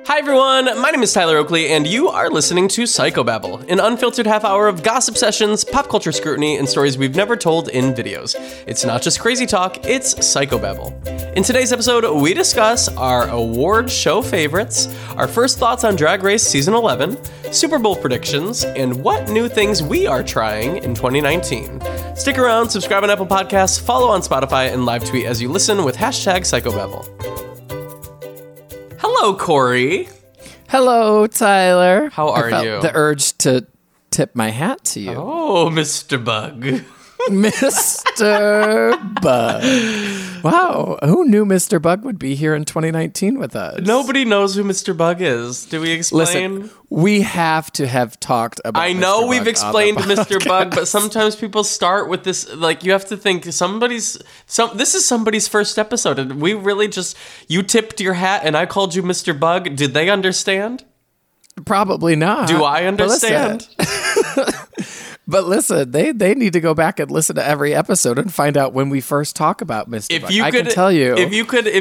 Hi everyone, my name is Tyler Oakley, and you are listening to Psychobabble, an unfiltered half hour of gossip sessions, pop culture scrutiny, and stories we've never told in videos. It's not just crazy talk, it's Psychobabble. In today's episode, we discuss our award show favorites, our first thoughts on Drag Race Season 11, Super Bowl predictions, and what new things we are trying in 2019. Stick around, subscribe on Apple Podcasts, follow on Spotify, and live tweet as you listen with hashtag Psychobabble. Hello, Corey. Hello, Tyler. How are I felt you? The urge to tip my hat to you. Oh, Mr. Bug. Mr. Bug. Wow. Who knew Mr. Bug would be here in 2019 with us? Nobody knows who Mr. Bug is. Do we explain? Listen, we have to have talked about I know Mr. we've Bug explained on the Mr. Bug, podcast. but sometimes people start with this, like, you have to think this is somebody's first episode, and we really just, you tipped your hat and I called you Mr. Bug. Did they understand? Probably not. Do I understand? But listen, they need to go back and listen to every episode and find out when we first talk about Mr. Bug. I can tell you. If you could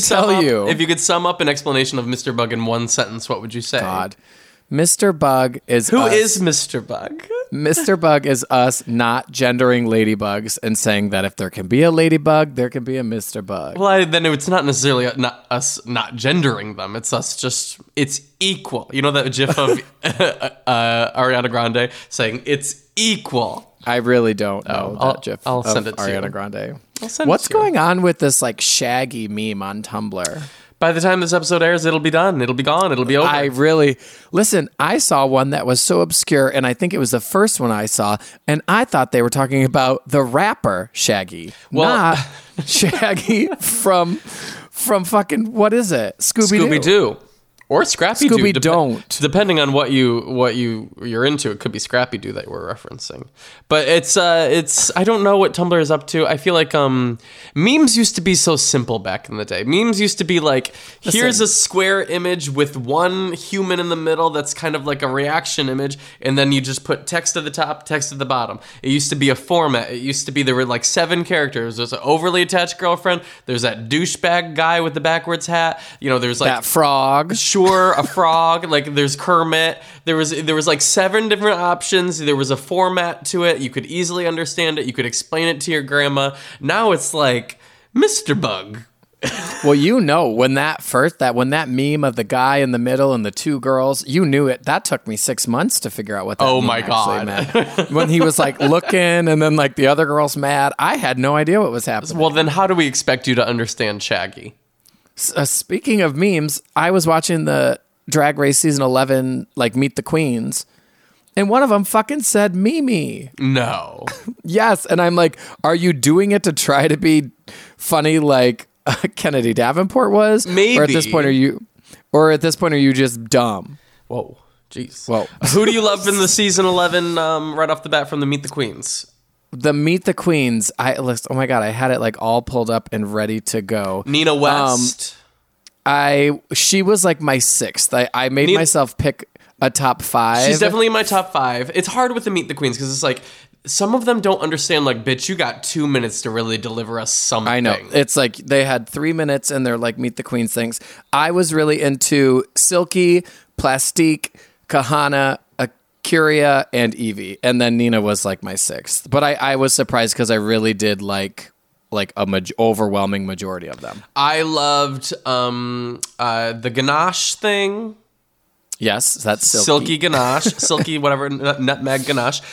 sum up an explanation of Mr. Bug in one sentence, what would you say? God. Mr. Bug is Who us. is Mr. Bug? Mr. Bug is us not gendering ladybugs and saying that if there can be a ladybug, there can be a Mr. Bug. Well, then it's not necessarily not us not gendering them. It's us just, it's equal. You know that gif of Ariana Grande saying it's equal? I really don't know that gif I'll of send it to you. Ariana Grande. I'll send What's it to you. going on with this like Shaggy meme on Tumblr? By the time this episode airs, it'll be done. It'll be gone. It'll be over. I saw one that was so obscure, and I think it was the first one I saw, and I thought they were talking about the rapper Shaggy, not Shaggy from fucking, what is it? Scooby-Doo. Or Scrappy-Doo. Scooby-Don't. Depending on what you're into, it could be Scrappy-Doo that we're referencing. But it's I don't know what Tumblr is up to. I feel like memes used to be so simple back in the day. Memes used to be like, here's a square image with one human in the middle that's kind of like a reaction image, and then you just put text at the top, text at the bottom. It used to be a format. It used to be there were like 7 characters. There's an overly attached girlfriend. There's that douchebag guy with the backwards hat. You know, there's like that frog. A frog, like there's Kermit. There was like 7 different options. There was a format to it. You could easily understand it. You could explain it to your grandma. Now it's like Mr. Bug. Well, you know, when that meme of the guy in the middle and the 2 girls, you knew it. That took me 6 months to figure out what that meme actually meant. When he was like looking and then like the other girl's mad, I had no idea what was happening. Well, then how do we expect you to understand Shaggy? Speaking of memes, I was watching the Drag Race Season 11, like Meet the Queens, and one of them fucking said Mimi. No. Yes, and I'm like, are you doing it to try to be funny like Kennedy Davenport was? Maybe. Or at this point are you just dumb? Whoa. Jeez. Whoa. Who do you love in the Season 11 right off the bat from the Meet the Queens? The Meet the Queens, oh my God, I had it like all pulled up and ready to go. Nina West. She was like my 6th. I made myself pick a top 5. She's definitely in my top 5. It's hard with the Meet the Queens because it's like some of them don't understand. Like, bitch, you got 2 minutes to really deliver us something. I know. It's like they had 3 minutes and they're like Meet the Queens things. I was really into Silky, Plastique, Kahana, Curia, and Evie, and then Nina was like my 6th. But I was surprised because I really did like overwhelming majority of them. I loved the ganache thing. Yes, that's Silky Ganache, Silky whatever, nutmeg ganache.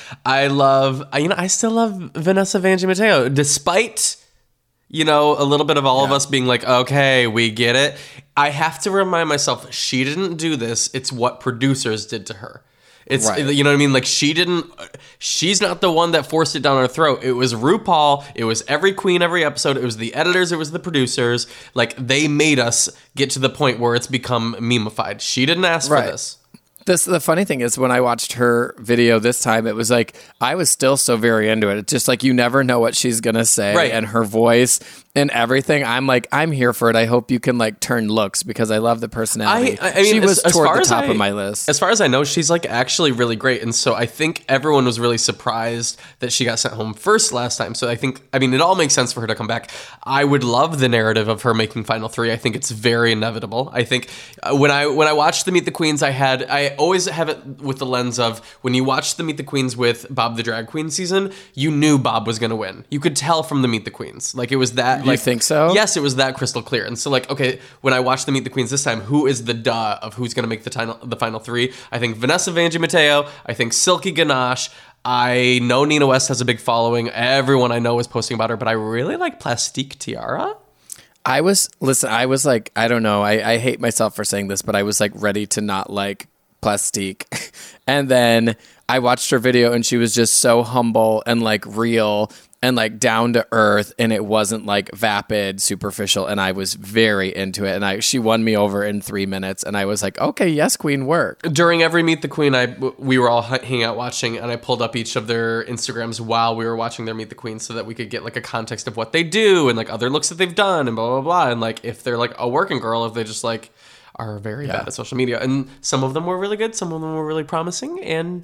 I still love Vanessa Vanjie Mateo, despite a little bit of all of us being like, okay, we get it. I have to remind myself she didn't do this. It's what producers did to her. It's right. You know what I mean? Like she's not the one that forced it down our throat. It was RuPaul. It was every queen, every episode. It was the editors. It was the producers. Like they made us get to the point where it's become memeified. She didn't ask for this. The funny thing is when I watched her video this time, it was like, I was still so very into it. It's just like, you never know what she's going to say. Right. And her voice in everything. I'm here for it. I hope you can like turn looks because I love the personality. I mean, she was as toward far the as top of my list. As far as I know, she's like actually really great, and so I think everyone was really surprised that she got sent home first last time. So I mean, it all makes sense for her to come back. I would love the narrative of her making Final Three. I think it's very inevitable. I think when I watched the Meet the Queens, I always have it with the lens of when you watch the Meet the Queens with Bob the Drag Queen season, you knew Bob was going to win. You could tell from the Meet the Queens, like it was that. You think so? Yes, it was that crystal clear. And so, like, okay, when I watched the Meet the Queens this time, who is the duh of who's going to make the final three? I think Vanessa Vanjie Mateo. I think Silky Ganache. I know Nina West has a big following. Everyone I know is posting about her, but I really like Plastique Tiara. I was like, I don't know. I hate myself for saying this, but I was like ready to not like Plastique. And then I watched her video and she was just so humble and like real and like down to earth, and it wasn't like vapid, superficial, and I was very into it. And she won me over in 3 minutes, and I was like, okay, yes, queen, work. During every Meet the Queen, we were all hanging out watching, and I pulled up each of their Instagrams while we were watching their Meet the Queen so that we could get like a context of what they do and like other looks that they've done and blah blah blah, and like if they're like a working girl, if they just like are very bad at social media. And some of them were really good, some of them were really promising, and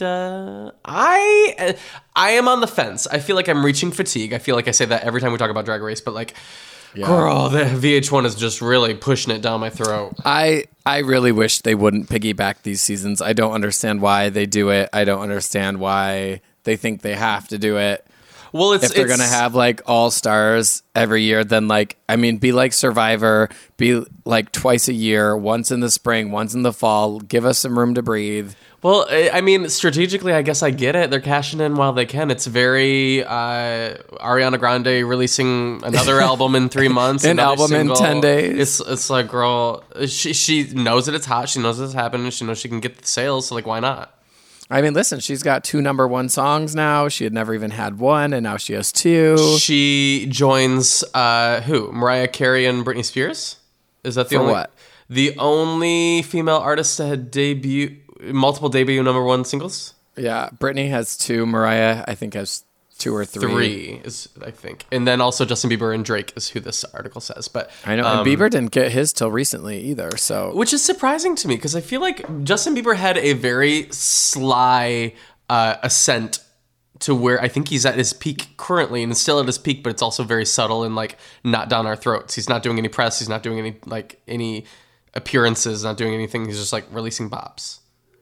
I am on the fence. I feel like I'm reaching fatigue. I feel like I say that every time we talk about Drag Race, but like, girl, the VH1 is just really pushing it down my throat. I really wish they wouldn't piggyback these seasons. I don't understand why they do it. I don't understand why they think they have to do it. Well, if they're going to have like all stars every year, then like, I mean, be like Survivor, be like twice a year, once in the spring, once in the fall, give us some room to breathe. Well, I mean, strategically, I guess I get it. They're cashing in while they can. It's very Ariana Grande releasing another album in 3 months. An album single. In 10 days. It's like, girl, she knows that it's hot. She knows that it's happening. She knows she can get the sales. So like, why not? I mean, listen, she's got 2 #1 songs now. She had never even had one, and now she has 2. She joins who? Mariah Carey and Britney Spears? Is that the only what? The only female artist that had multiple debut #1 singles? Yeah, Britney has 2. Mariah, I think, has 2 or 3. 3 is, I think. And then also Justin Bieber and Drake is who this article says. But I know, and Bieber didn't get his till recently either. So, which is surprising to me because I feel like Justin Bieber had a very sly ascent to where I think he's at his peak currently, and still at his peak, but it's also very subtle and like not down our throats. He's not doing any press. He's not doing any appearances. Not doing anything. He's just like releasing bops.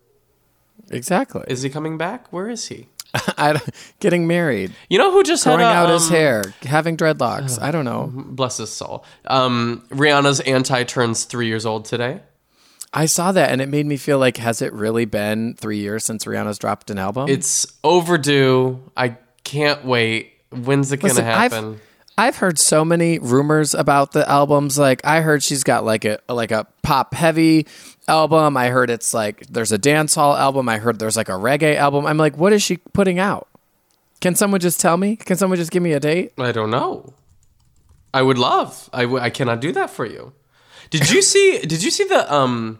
Exactly. Is he coming back? Where is he? Getting married. You know who just growing out his hair, having dreadlocks. I don't know. Bless his soul. Rihanna's Anti turns 3 years old today. I saw that and it made me feel like, has it really been 3 years since Rihanna's dropped an album? It's overdue. I can't wait. When's it going to happen? I've heard so many rumors about the albums. Like I heard she's got like a pop heavy album. I heard it's like there's a dance hall album. I heard there's like a reggae album. I'm like, what is she putting out? Can someone just tell me? Can someone just give me a date? I don't know. I would love. I cannot do that for you. Did you see the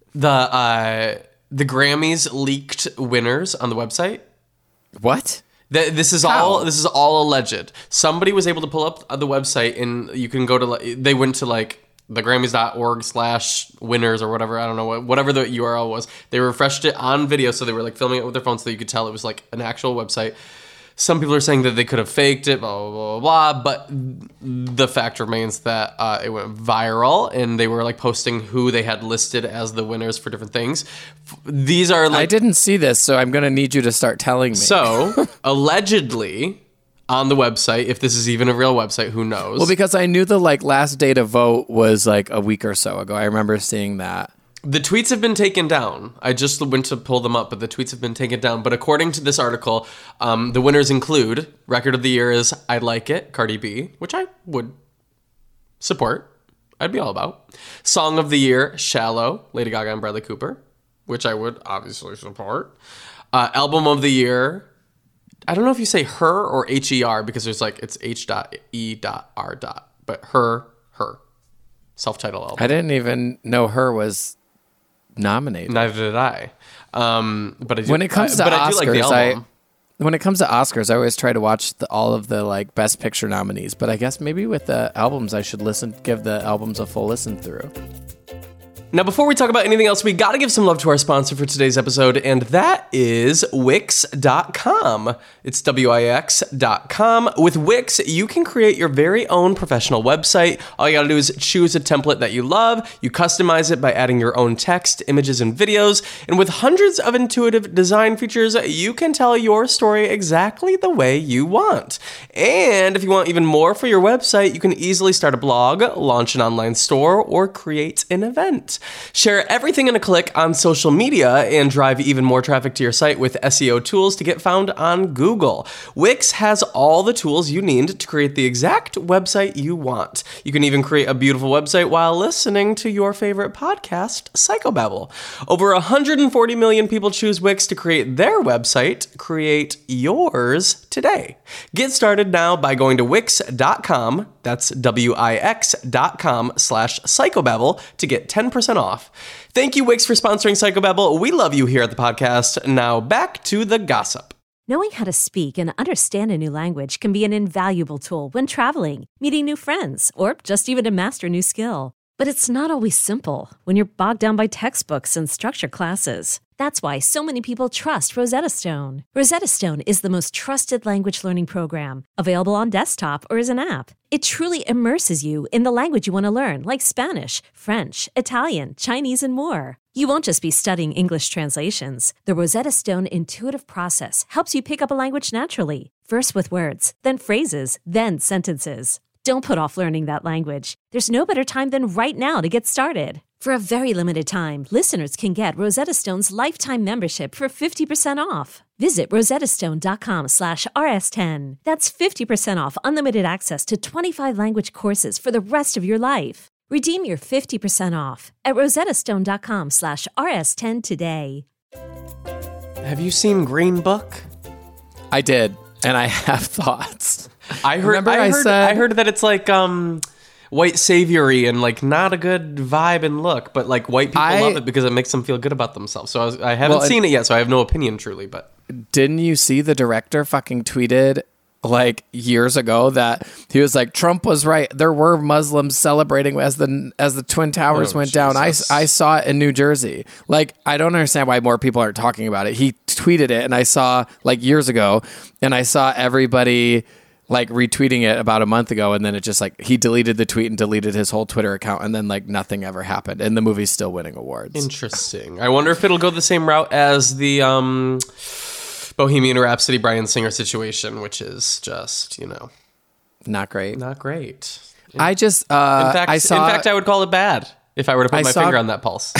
Grammys leaked winners on the website? What? This is all alleged. Somebody was able to pull up the website, and you can go to. They went to like thegrammys.org/winners or whatever. I don't know whatever the URL was. They refreshed it on video, so they were like filming it with their phones, so you could tell it was like an actual website. Some people are saying that they could have faked it, blah, blah, blah, blah, but the fact remains that it went viral, and they were like posting who they had listed as the winners for different things. These are like... I didn't see this, so I'm going to need you to start telling me. So, allegedly, on the website, if this is even a real website, who knows? Well, because I knew the like last day to vote was like a week or so ago. I remember seeing that. The tweets have been taken down. I just went to pull them up, but the tweets have been taken down. But according to this article, the winners include, record of the year is I Like It, Cardi B, which I would support. I'd be all about. Song of the year, Shallow, Lady Gaga and Bradley Cooper, which I would obviously support. Album of the year, I don't know if you say her or H-E-R, because there's like, it's H.E.R. But her. Self-titled album. I didn't even know her was nominated. Neither did I. But I do, when it comes to Oscars, I do like the album. when it comes to Oscars, I always try to watch all of the like Best Picture nominees. But I guess maybe with the albums, I should give the albums a full listen through. Now, before we talk about anything else, we got to give some love to our sponsor for today's episode, and that is Wix.com. It's Wix.com. With Wix, you can create your very own professional website. All you got to do is choose a template that you love. You customize it by adding your own text, images, and videos. And with hundreds of intuitive design features, you can tell your story exactly the way you want. And if you want even more for your website, you can easily start a blog, launch an online store, or create an event. Share everything in a click on social media and drive even more traffic to your site with SEO tools to get found on Google. Wix has all the tools you need to create the exact website you want. You can even create a beautiful website while listening to your favorite podcast, Psychobabble. Over 140 million people choose Wix to create their website. Create yours today. Get started now by going to Wix.com. That's Wix.com/psychobabble to get 10% off. Thank you, Wix, for sponsoring Psychobabble. We love you here at the podcast. Now back to the gossip. Knowing how to speak and understand a new language can be an invaluable tool when traveling, meeting new friends, or just even to master a new skill. But it's not always simple when you're bogged down by textbooks and structured classes. That's why so many people trust Rosetta Stone. Rosetta Stone is the most trusted language learning program, available on desktop or as an app. It truly immerses you in the language you want to learn, like Spanish, French, Italian, Chinese, and more. You won't just be studying English translations. The Rosetta Stone intuitive process helps you pick up a language naturally, first with words, then phrases, then sentences. Don't put off learning that language. There's no better time than right now to get started. For a very limited time, listeners can get Rosetta Stone's lifetime membership for 50% off. Visit rosettastone.com/rs10. That's 50% off unlimited access to 25 language courses for the rest of your life. Redeem your 50% off at rosettastone.com/rs10 today. Have you seen Green Book? I did, and I have thoughts. I heard that it's like white saviory and like not a good vibe and look, but like white people love it because it makes them feel good about themselves. So I haven't seen it yet, so I have no opinion truly. But didn't you see the director fucking tweeted like years ago that he was like, Trump was right. There were Muslims celebrating as the Twin Towers went down. I saw it in New Jersey. Like, I don't understand why more people aren't talking about it. He tweeted it, and I saw like years ago, and I saw everybody like retweeting it about a month ago, and then it just like he deleted the tweet and deleted his whole Twitter account, and then like nothing ever happened, and the movie's still winning awards. Interesting. I wonder if it'll go the same route as the Bohemian Rhapsody Bryan Singer situation, which is just, you know, not great. Not great. I just in fact, I would call it bad if I were to put my finger on that pulse.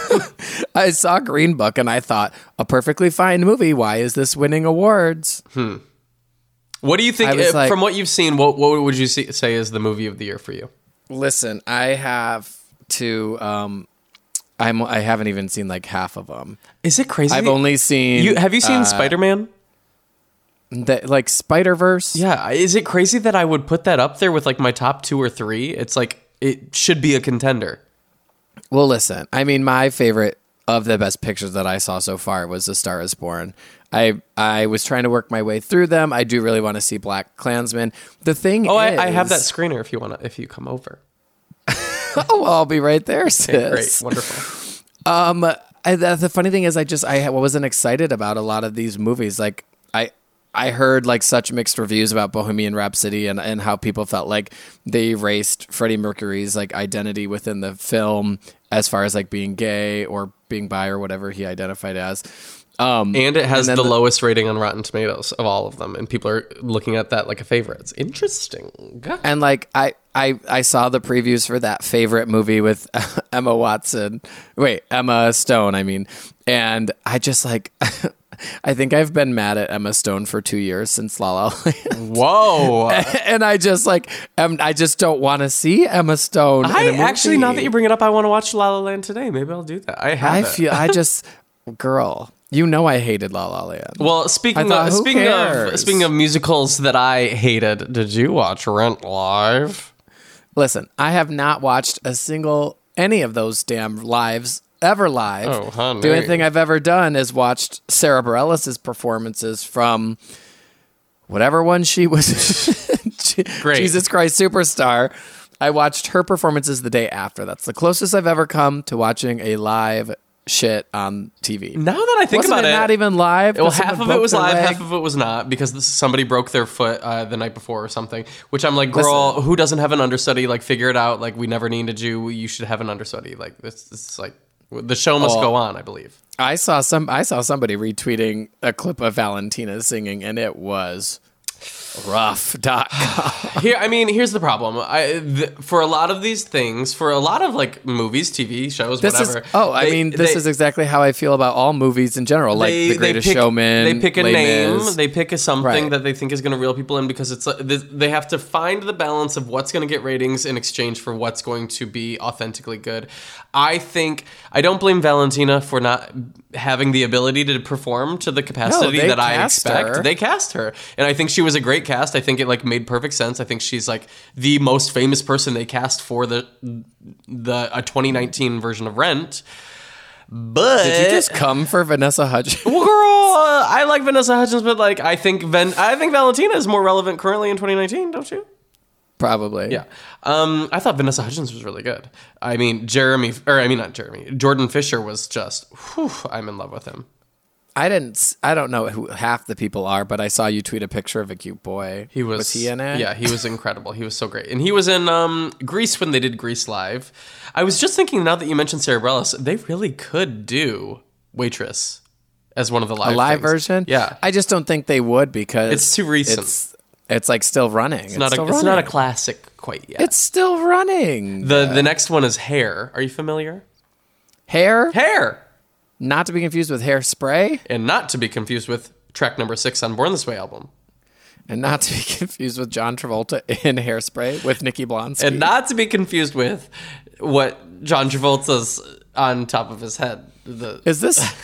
I saw Green Book and I thought, a perfectly fine movie. Why is this winning awards? What do you think, from what you've seen, what would you say is the movie of the year for you? Listen, I have to, I haven't even seen like half of them. Is it crazy? I've only seen... Have you seen Spider-Man? Like Spider-Verse? Yeah. Is it crazy that I would put that up there with like my top 2 or 3? It's like, it should be a contender. Well, listen, I mean, my favorite of the best pictures that I saw so far was A Star Is Born. I was trying to work my way through them. I do really want to see BlacKkKlansman. The thing is... I have that screener if you come over. Oh, well, I'll be right there, sis. Okay, great. Wonderful. The funny thing is I wasn't excited about a lot of these movies. Like, I heard like such mixed reviews about Bohemian Rhapsody and how people felt like they erased Freddie Mercury's like identity within the film as far as like being gay or being bi or whatever he identified as. And it has the lowest rating on Rotten Tomatoes of all of them, and people are looking at that like a favorite. It's interesting. God. And like I saw the previews for that favorite movie with Emma Stone, I mean, and I just like I think I've been mad at Emma Stone for 2 years since La La Land. Whoa. And I just like I just don't want to see Emma Stone in a movie. Actually, now that you bring it up, I want to watch La La Land today. Maybe I'll do that. Girl, you know I hated La La Land. Well, speaking of musicals that I hated, did you watch Rent Live? Listen, I have not watched any of those damn lives ever live. Oh, honey. The only thing I've ever done is watched Sarah Bareilles' performances from whatever one she was. Great. Jesus Christ Superstar. I watched her performances the day after. That's the closest I've ever come to watching a live shit on TV. Now that I think Wasn't about it, it, not even live. well, Because half someone of it broke was their live, leg? half of it was not, because somebody broke their foot the night before or something. Which I'm like, girl, who doesn't have an understudy? Like, figure it out. Like, we never needed you. You should have an understudy. Like, this is like the show must go on. I believe. I saw somebody retweeting a clip of Valentina singing, and it was rough. Here's the problem. For a lot of these things, for a lot of like movies, TV shows, whatever. This is exactly how I feel about all movies in general, like The Greatest Showman. They pick a Les name, Mis. they pick something Right. that they think is going to reel people in, because it's they have to find the balance of what's going to get ratings in exchange for what's going to be authentically good. I don't blame Valentina for not having the ability to perform to the capacity they that I cast expect. her. They cast her, and I think she was a great cast. I think it like made perfect sense. I think she's like the most famous person they cast for a 2019 version of Rent. But Did you just come for Vanessa Hudgens? well, girl, I like Vanessa Hudgens, but like I think Valentina is more relevant currently in 2019, don't you? Probably. Yeah. I thought Vanessa Hudgens was really good. I mean, Jordan Fisher was just, I'm in love with him. I don't know who half the people are, but I saw you tweet a picture of a cute boy. Was he in it? Yeah, he was incredible. He was so great. And he was in Grease when they did Grease Live. I was just thinking, now that you mentioned Sarah Bareilles, they really could do Waitress as one of the live things. Version? Yeah. I just don't think they would, because It's too recent. It's like still running. It's not a classic quite yet. It's still running. The next one is Hair. Are you familiar? Hair? Not to be confused with Hairspray. And not to be confused with track number 6 on Born This Way album. And not to be confused with John Travolta in Hairspray with Nikki Blonsky. And not to be confused with what John Travolta's on top of his head. Is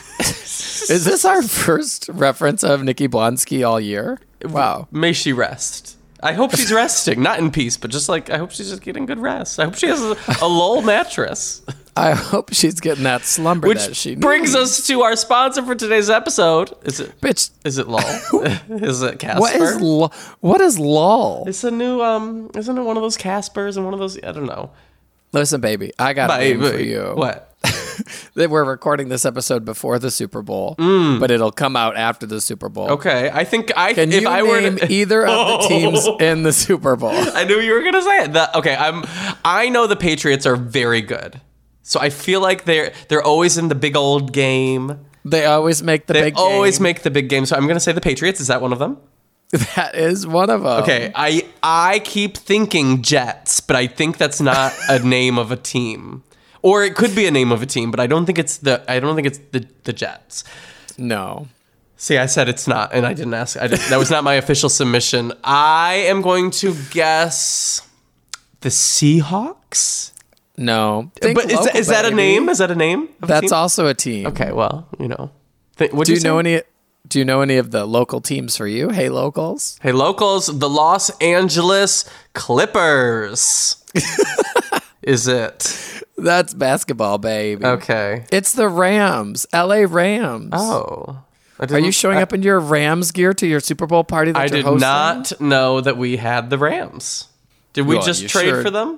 this our first reference of Nikki Blonsky all year? Wow. May she rest. I hope she's resting, not in peace, but just like, I hope she's just getting good rest. I hope she has a Lowell mattress. I hope she's getting that slumber that she Which needs. brings us to our sponsor for today's episode. Bitch. Is it Lowell? Is it Casper? What is LOL? It's a new, isn't it one of those Caspers and one of those, I don't know. Listen, baby, I got a name for you. What? We're recording this episode before the Super Bowl, but it'll come out after the Super Bowl. Okay, I think Can you name either of the teams in the Super Bowl? I knew you were gonna say it. I know the Patriots are very good, so I feel like they're always in the big old game. They always make the big game. They always make the big game. So I'm gonna say the Patriots. Is that one of them? That is one of them. Okay, I keep thinking Jets, but I think that's not a name of a team. Or it could be a name of a team, but I don't think it's the Jets. No. See, I said it's not, and I didn't ask. That was not my official submission. I am going to guess the Seahawks. No. But is that a name? Is that a name? That's also a team. Okay, well, you know. Do you know any of the local teams for you? Hey, locals. Hey, locals, the Los Angeles Clippers. Is it? That's basketball, baby. Okay. It's the Rams. LA Rams. Oh. Are you showing up in your Rams gear to your Super Bowl party that you're hosting? I did not know that we had the Rams. Did we just trade for them?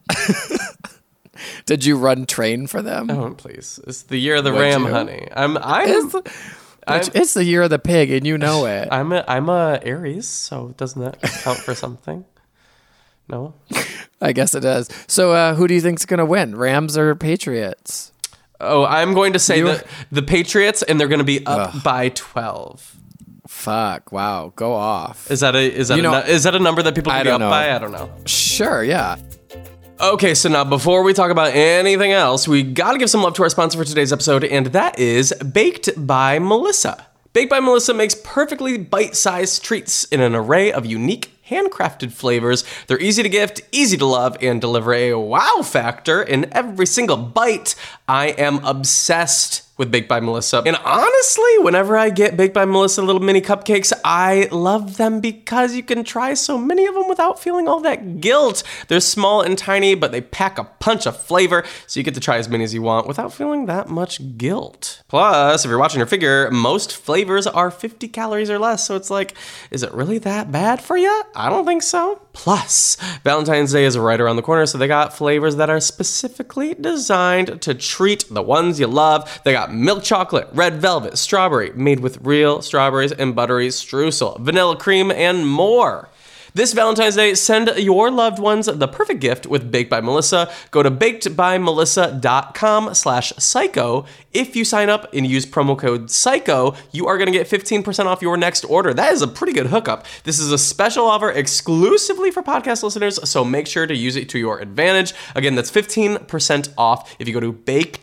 Did you run train for them? Oh, please. It's the year of the Ram, honey. It's the year of the pig, and you know it. I'm a Aries, so doesn't that count for something? No? I guess it does. So who do you think's going to win, Rams or Patriots? Oh, I'm going to say the Patriots, and they're going to be up by 12. Fuck! Wow, go off. Is that a number that people can be up by? I don't know. Sure, yeah. Okay, so now before we talk about anything else, we got to give some love to our sponsor for today's episode, and that is Baked by Melissa. Baked by Melissa makes perfectly bite-sized treats in an array of unique handcrafted flavors. They're easy to gift, easy to love, and deliver a wow factor in every single bite. I am obsessed with Baked by Melissa. And honestly, whenever I get Baked by Melissa little mini cupcakes, I love them because you can try so many of them without feeling all that guilt. They're small and tiny, but they pack a punch of flavor, so you get to try as many as you want without feeling that much guilt. Plus, if you're watching your figure, most flavors are 50 calories or less, so it's like, is it really that bad for you? I don't think so. Plus, Valentine's Day is right around the corner, so they got flavors that are specifically designed to treat the ones you love. They got milk chocolate, red velvet, strawberry, made with real strawberries and buttery streusel, vanilla cream, and more. This Valentine's Day, send your loved ones the perfect gift with Baked by Melissa. Go to bakedbymelissa.com/psycho. If you sign up and use promo code PSYCHO, you are going to get 15% off your next order. That is a pretty good hookup. This is a special offer exclusively for podcast listeners, so make sure to use it to your advantage. Again, that's 15% off if you go to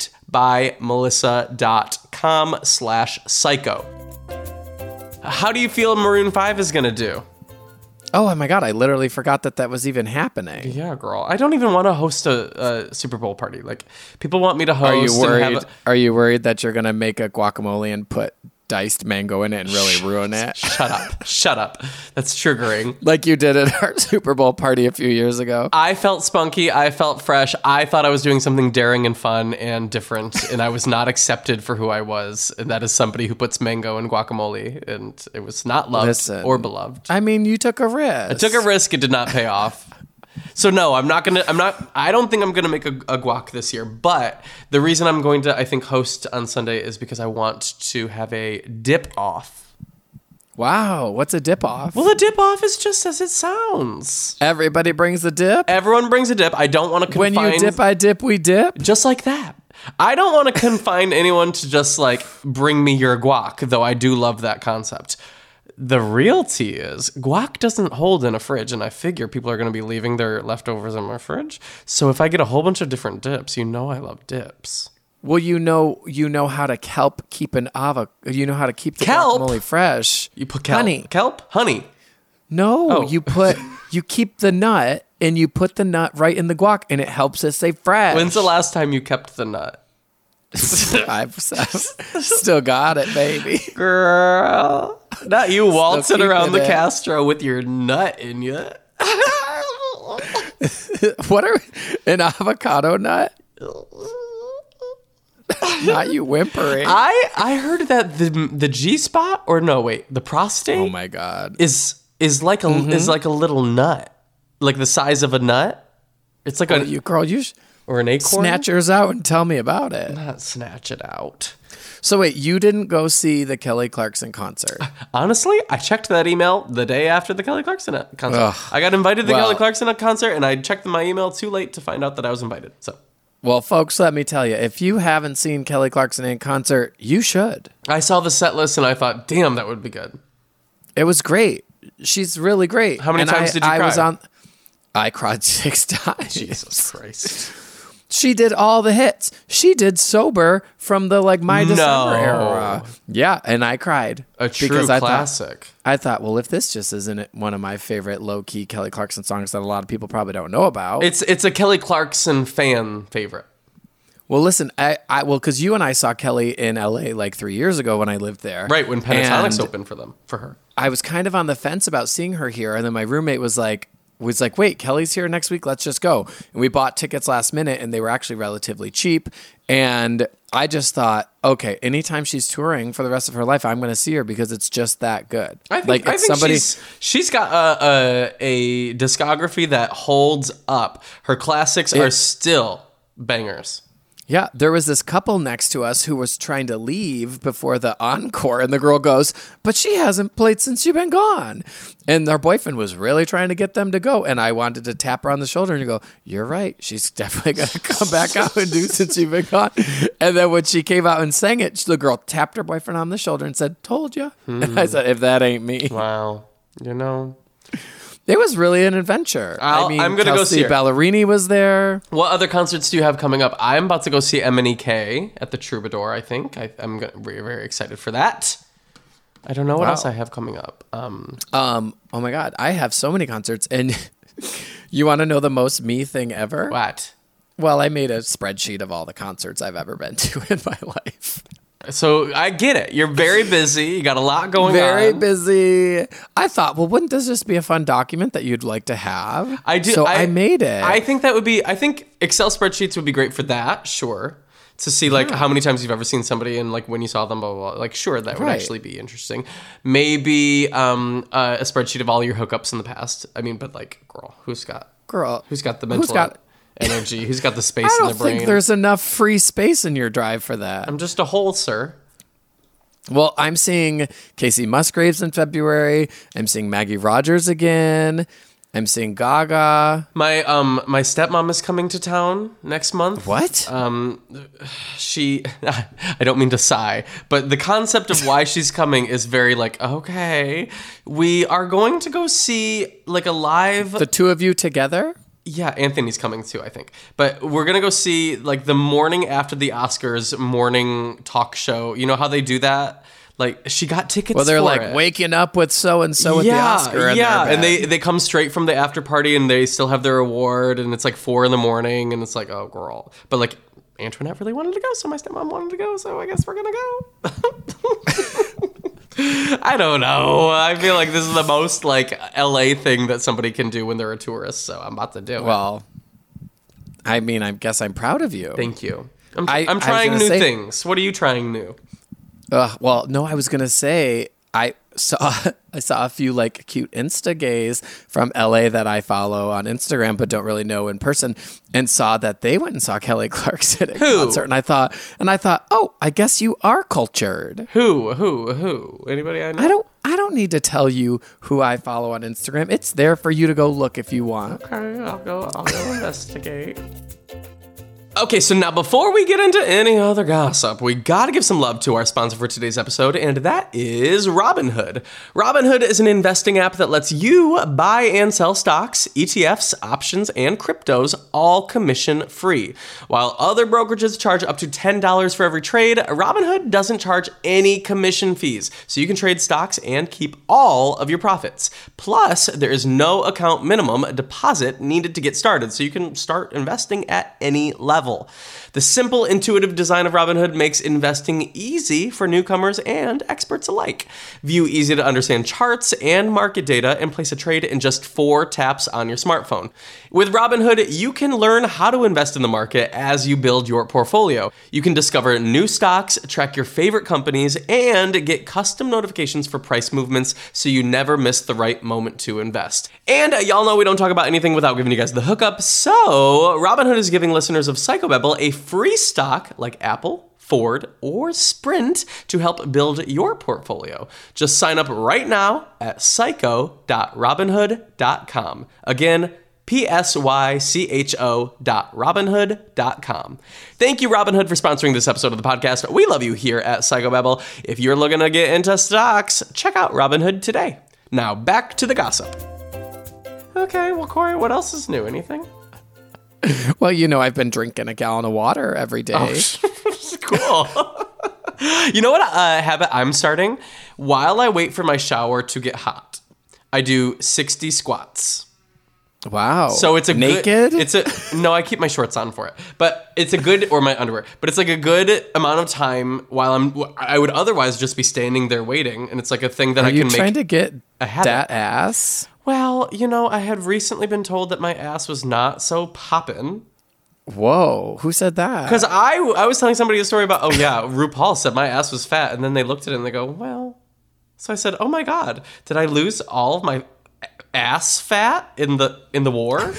bakedbymelissa.com/psycho. How do you feel Maroon 5 is going to do? Oh my God, I literally forgot that was even happening. Yeah, girl. I don't even want to host a Super Bowl party. Like, people want me to host. Are you worried that you're going to make a guacamole and put diced mango in it and really ruin it? Shut up. Shut up. That's triggering. Like you did at our Super Bowl party a few years ago. I felt spunky. I felt fresh. I thought I was doing something daring and fun and different, and I was not accepted for who I was. And that is somebody who puts mango in guacamole, and it was not loved or beloved. I mean, you took a risk. I took a risk. It did not pay off. So no, I don't think I'm gonna make a guac this year, but the reason I'm going to, I think, host on Sunday is because I want to have a dip off. Wow, what's a dip off? Well, a dip off is just as it sounds. Everybody brings a dip? Everyone brings a dip. I don't want to confine... When you dip, I dip, we dip? Just like that. I don't want to confine anyone to just like, bring me your guac, though I do love that concept. The reality is, guac doesn't hold in a fridge, and I figure people are going to be leaving their leftovers in my fridge. So if I get a whole bunch of different dips, you know I love dips. Well, you know how to keep an avocado. You know how to keep the guacamole fresh. You put kelp? Honey. No, you keep the nut, and you put the nut right in the guac, and it helps it stay fresh. When's the last time you kept the nut? I've still got it, baby. Girl. Not you waltzing around the Castro with your nut in you. What are an avocado nut? Not you whimpering. I heard that the G spot, or no, wait, the prostate. Oh my God. Is like a little nut, like the size of a nut. It's like or an acorn. Snatch yours out and tell me about it. Not snatch it out. So wait, you didn't go see the Kelly Clarkson concert? Honestly, I checked that email the day after the Kelly Clarkson concert. Ugh. I got invited to the Kelly Clarkson concert, and I checked my email too late to find out that I was invited. So, well, folks, let me tell you, if you haven't seen Kelly Clarkson in concert, you should. I saw the set list and I thought, damn, that would be good. It was great. She's really great. How many times did you cry? I cried 6 times. Jesus Christ. She did all the hits. She did Sober from the My December era. Yeah, and I cried. A true classic. I thought, well, if this just isn't one of my favorite low-key Kelly Clarkson songs that a lot of people probably don't know about. It's a Kelly Clarkson fan favorite. Well, listen, because you and I saw Kelly in LA 3 years ago when I lived there. Right, when Pentatonics opened for her. I was kind of on the fence about seeing her here, and then my roommate was like, wait, Kelly's here next week, let's just go. And we bought tickets last minute, and they were actually relatively cheap. And I just thought, okay, anytime she's touring for the rest of her life, I'm going to see her because it's just that good. I think she's got a discography that holds up. Her classics are still bangers. Yeah, there was this couple next to us who was trying to leave before the encore, and the girl goes, but she hasn't played since you've been gone. And their boyfriend was really trying to get them to go, and I wanted to tap her on the shoulder and go, you're right, she's definitely going to come back out and do since you've been gone. And then when she came out and sang it, the girl tapped her boyfriend on the shoulder and said, told you. And I said, if that ain't me. Wow. It was really an adventure. I'm going to go see her. Ballerini was there. What other concerts do you have coming up? I'm about to go see MNEK at the Troubadour, I think. I'm very, very excited for that. I don't know what else I have coming up. Oh my God. I have so many concerts. And you want to know the most me thing ever? What? Well, I made a spreadsheet of all the concerts I've ever been to in my life. So I get it. You're very busy. You got a lot going on. Very busy. I thought, well, wouldn't this just be a fun document that you'd like to have? I do. So I made it. I think that would be. I think Excel spreadsheets would be great for that. Sure. To see like how many times you've ever seen somebody and like when you saw them, blah blah blah. Like sure, that would actually be interesting. Maybe a spreadsheet of all your hookups in the past. I mean, but like, who's got the mental energy? Who's got the space in their brain? I don't think there's enough free space in your drive for that. I'm just a hole, sir. Well, I'm seeing Casey Musgraves in February. I'm seeing Maggie Rogers again. I'm seeing Gaga. My stepmom is coming to town next month. What? She I don't mean to sigh, but the concept of why she's coming is very like, okay, we are going to go see like a live. The two of you together? Yeah, Anthony's coming too, I think. But we're going to go see like the morning after the Oscars morning talk show. You know how they do that? Like she got tickets. Well, they're for like it. waking up with so and so at the Oscar. And they come straight from the after party and they still have their award and it's like 4 a.m. and it's like, oh girl. But like Antoinette really wanted to go, so my stepmom wanted to go, so I guess we're gonna go. I don't know. I feel like this is the most like LA thing that somebody can do when they're a tourist, so I'm about to do it. Well, I mean, I guess I'm proud of you. Thank you. I'm trying new things. What are you trying new? Well, no, I was gonna say I saw a few like cute Insta gays from LA that I follow on Instagram but don't really know in person, and saw that they went and saw Kelly Clarkson at concert, and I thought, oh, I guess you are cultured. Who? Anybody I know? I don't need to tell you who I follow on Instagram. It's there for you to go look if you want. Okay, I'll go investigate. Okay, so now before we get into any other gossip, we gotta give some love to our sponsor for today's episode, and that is Robinhood. Robinhood is an investing app that lets you buy and sell stocks, ETFs, options, and cryptos, all commission-free. While other brokerages charge up to $10 for every trade, Robinhood doesn't charge any commission fees, so you can trade stocks and keep all of your profits. Plus, there is no account minimum deposit needed to get started, so you can start investing at any level. The simple, intuitive design of Robinhood makes investing easy for newcomers and experts alike. View easy-to-understand charts and market data and place a trade in just 4 taps on your smartphone. With Robinhood, you can learn how to invest in the market as you build your portfolio. You can discover new stocks, track your favorite companies, and get custom notifications for price movements so you never miss the right moment to invest. And y'all know we don't talk about anything without giving you guys the hookup, so Robinhood is giving listeners of Psychobabble a free stock like Apple, Ford, or Sprint to help build your portfolio. Just sign up right now at psycho.robinhood.com. Again, psycho.robinhood.com. Thank you, Robinhood, for sponsoring this episode of the podcast. We love you here at Psychobabble. If you're looking to get into stocks, check out Robinhood today. Now, back to the gossip. Okay, well, Corey, what else is new? Anything? Well, you know, I've been drinking a gallon of water every day. Oh, cool. You know what habit I'm starting? While I wait for my shower to get hot, I do 60 squats. Wow. So it's a naked? No, I keep my shorts on for it. But it's a good, or my underwear. But it's like a good amount of time while I would otherwise just be standing there waiting. And it's like a thing that I can make. Are you trying to get a habit. that ass? Well, you know, I had recently been told that my ass was not so poppin'. Whoa, who said that? Because I was telling somebody a story about, oh yeah, RuPaul said my ass was fat. And then they looked at it and they go, well. So I said, oh my God, did I lose all of my ass fat in the war?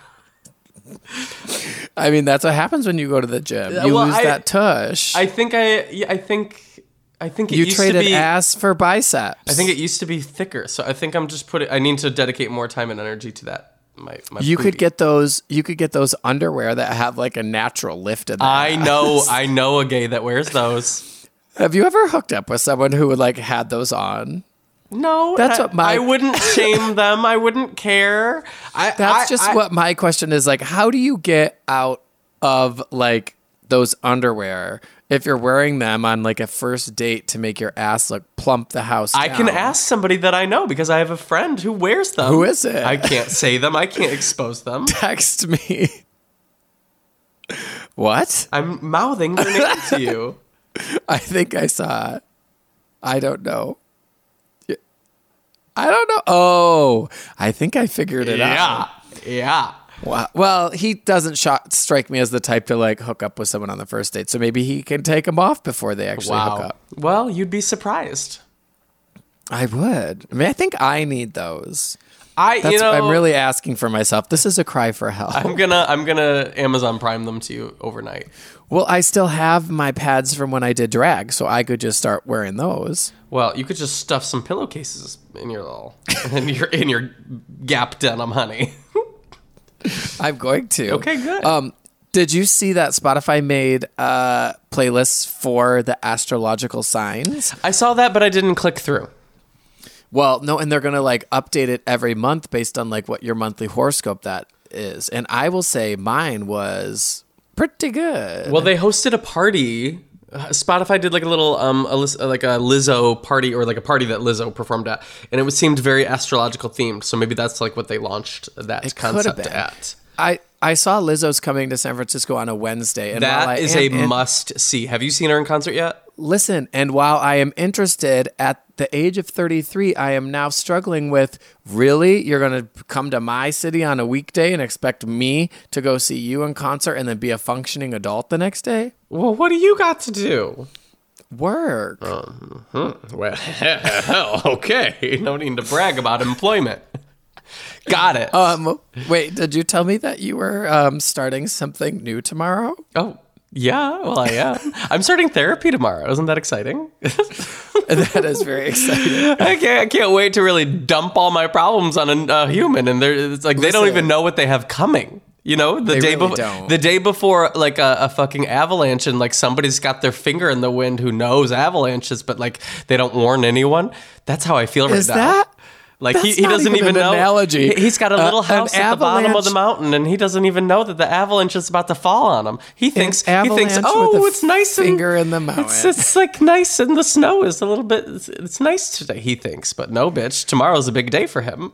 I mean, that's what happens when you go to the gym. You lose that tush. I think it you used traded to be ass for biceps. I think it used to be thicker, so I think I'm just I need to dedicate more time and energy to that. You could get those underwear that have like a natural lift in them. I know a gay that wears those. Have you ever hooked up with someone who would like had those on? No, I wouldn't shame them. I wouldn't care. That's what my question is. Like, how do you get out of like those underwear if you're wearing them on like a first date to make your ass look plump the house down? I can ask somebody that I know because I have a friend who wears them. Who is it? I can't say them. I can't expose them. Text me. What? I'm mouthing their name to you. I think I saw. I don't know. I don't know. Oh, I think I figured it out. Yeah. Wow. Well, he doesn't strike me as the type to like hook up with someone on the first date. So maybe he can take them off before they actually hook up. Well, you'd be surprised. I would. I mean, I think I need those. I'm really asking for myself. This is a cry for help. I'm gonna Amazon Prime them to you overnight. Well, I still have my pads from when I did drag, so I could just start wearing those. Well, you could just stuff some pillowcases in your Gap denim, honey. I'm going to. Okay, good. Did you see that Spotify made playlists for the astrological signs? I saw that, but I didn't click through. Well, no, and they're going to like update it every month based on like what your monthly horoscope that is. And I will say mine was pretty good. Well, they hosted a party. Spotify did like a little like a Lizzo party, or like a party that Lizzo performed at, and it seemed very astrological themed. So maybe that's like what they launched that concept at. I saw Lizzo's coming to San Francisco on a Wednesday, and that is a must see. Have you seen her in concert yet? Listen, and while I am interested, at the age of 33, I am now struggling with, really? You're going to come to my city on a weekday and expect me to go see you in concert and then be a functioning adult the next day? Well, what do you got to do? Work. Well, okay. No need to brag about employment. Got it. Wait, did you tell me that you were starting something new tomorrow? Oh, yeah. Well, I am. I'm starting therapy tomorrow. Isn't that exciting? That is very exciting. I can't wait to really dump all my problems on a human, and it's like they don't even know what they have coming. You know, the day before, like a fucking avalanche, and like somebody's got their finger in the wind who knows avalanches, but like they don't warn anyone. That's how I feel right now. Is that? Like he doesn't even know. Analogy. He's got a little house at the bottom of the mountain, and he doesn't even know that the avalanche is about to fall on him. He thinks, oh, it's nice. Finger in the mountain. It's like nice, and the snow is a little bit. It's nice today. He thinks, but no, bitch. Tomorrow's a big day for him.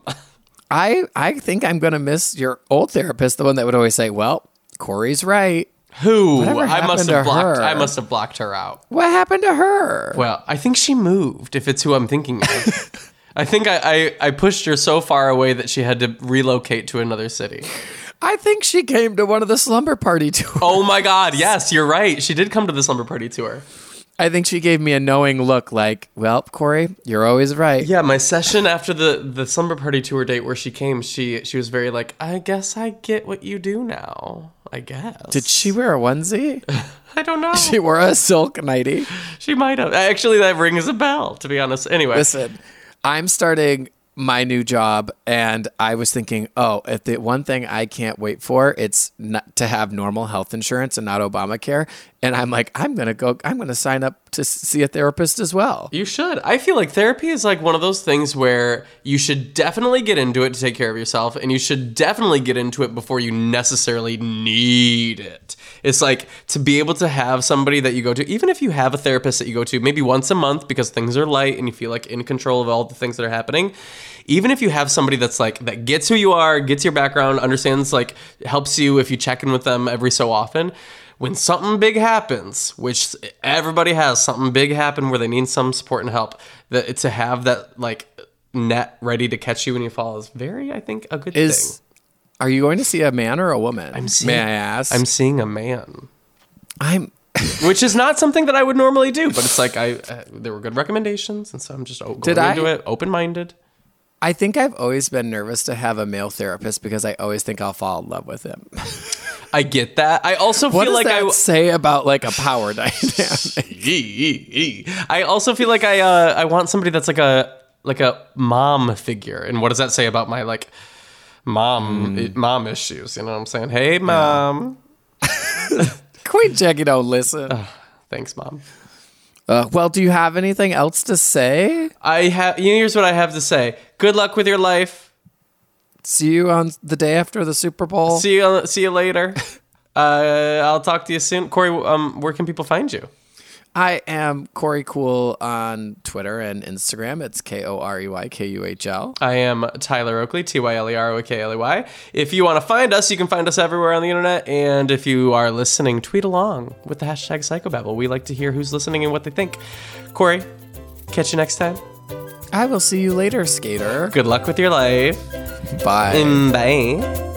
I think I'm gonna miss your old therapist, the one that would always say, "Well, Corey's right." Who? I must have blocked her out. What happened to her? Well, I think she moved. If it's who I'm thinking of. I think I pushed her so far away that she had to relocate to another city. I think she came to one of the slumber party tours. Oh my God, yes, you're right. She did come to the slumber party tour. I think she gave me a knowing look like, well, Corey, you're always right. Yeah, my session after the slumber party tour date where she came, she was very like, I guess I get what you do now, I guess. Did she wear a onesie? I don't know. She wore a silk nightie. She might have. Actually, that rings a bell, to be honest. Anyway. Listen. I'm starting my new job, and I was thinking, if the one thing I can't wait for, it's not to have normal health insurance and not Obamacare. And I'm like, I'm going to sign up to see a therapist as well. You should. I feel like therapy is like one of those things where you should definitely get into it to take care of yourself, and you should definitely get into it before you necessarily need it. It's like to be able to have somebody that you go to, even if you have a therapist that you go to maybe once a month because things are light and you feel like in control of all the things that are happening. Even if you have somebody that's like, that gets who you are, gets your background, understands, like helps you if you check in with them every so often, when something big happens, which everybody has something big happen where they need some support and help, that to have that like net ready to catch you when you fall is very, I think, a good thing. Are you going to see a man or a woman? May I ask? I'm seeing a man. Which is not something that I would normally do, but it's like there were good recommendations, and so I'm just going into it open-minded. I think I've always been nervous to have a male therapist because I always think I'll fall in love with him. I get that. I also feel like I say about like a power dynamic. I also feel like I want somebody that's like a mom figure. And what does that say about my like mom issues? You know what I'm saying? Hey, mom. Queen Jackie don't listen. Thanks, mom. Well, do you have anything else to say? Here's what I have to say. Good luck with your life. See you on the day after the Super Bowl. See you later. I'll talk to you soon. Corey, where can people find you? I am Corey Cool on Twitter and Instagram. It's KoreyKuhl. I am Tyler Oakley, TylerOakley. If you want to find us, you can find us everywhere on the internet. And if you are listening, tweet along with the hashtag Psychobabble. We like to hear who's listening and what they think. Corey, catch you next time. I will see you later, skater. Good luck with your life. Bye. Bye.